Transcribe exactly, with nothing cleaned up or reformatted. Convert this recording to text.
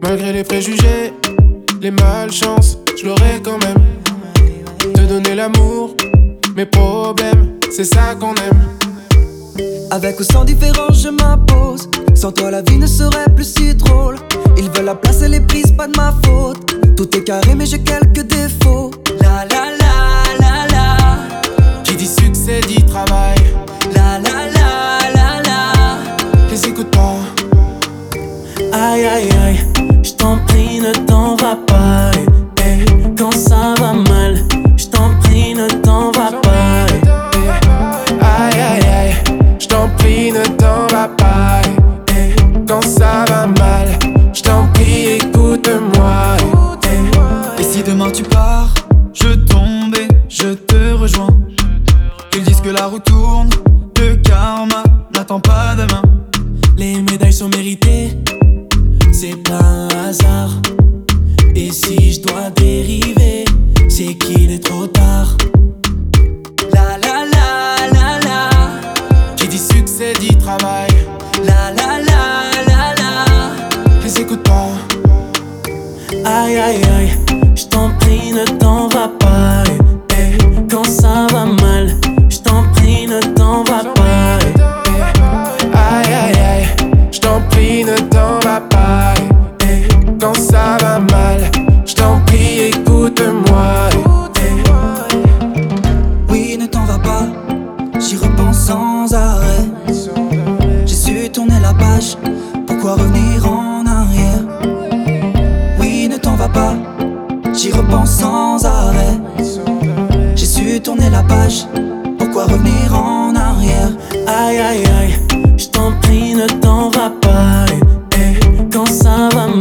Malgré les préjugés, les malchances, je l'aurais quand même. Te donner l'amour, mes problèmes, c'est ça qu'on aime. Avec ou sans différence je m'impose. Sans toi la vie ne serait plus si drôle. Ils veulent la place et les prises, pas de ma faute. Tout est carré mais j'ai quelques défauts. La la la la la. Qui dit succès dit travail. La la la la la. Les écoute pas. Aïe aïe aïe, j't'en prie ne t'en va pas. eh, eh. Quand ça va mal, j't'en prie ne t'en va pas. eh, eh. Aïe aïe aïe, j't'en prie ne t'en va pas. eh, eh. Quand ça va mal, j't'en prie écoute-moi. eh, eh. Et si demain tu pars, je tombe et je te rejoins. Qu'ils disent que la roue tourne, le karma n'attend pas demain. Les médailles sont méritées, c'est pas un hasard. Et si je dois dériver, c'est qu'il est trop tard. La la la la la. Qui dit succès dit travail. La la la la la. Les écoute pas. Aïe aïe aïe, j't'en prie ne t'en va pas. eh, eh. Quand ça va mal, j't'en prie ne t'en va pas. eh, eh. Aïe aïe aïe, j't'en prie ne t'en va pas. eh, eh. Quand ça va mal, j't'en prie écoute-moi. eh, eh. Oui ne t'en va pas, j'y repense sans arrêt. J'ai su tourner la page, pourquoi revenir en arrière? Oui ne t'en va pas, j'y repense sans arrêt. J'ai su tourner la page, pourquoi revenir en arrière? Aïe aïe aïe, j't'en prie ne t'en va pas. eh, eh. Quand ça va mal,